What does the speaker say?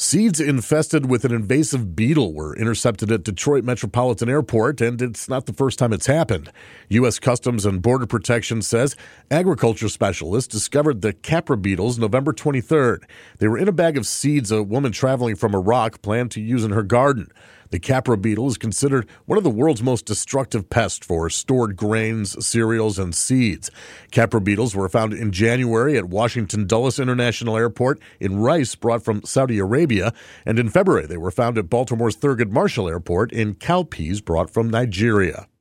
Seeds infested with an invasive beetle were intercepted at Detroit Metropolitan Airport, and it's not the first time it's happened. U.S. Customs and Border Protection says agriculture specialists discovered the Capra beetles November 23rd. They were in a bag of seeds a woman traveling from Iraq planned to use in her garden. The Capra beetle is considered one of the world's most destructive pests for stored grains, cereals, and seeds. Capra beetles were found in January at Washington Dulles International Airport in rice brought from Saudi Arabia, and in February they were found at Baltimore's Thurgood Marshall Airport in cowpeas brought from Nigeria.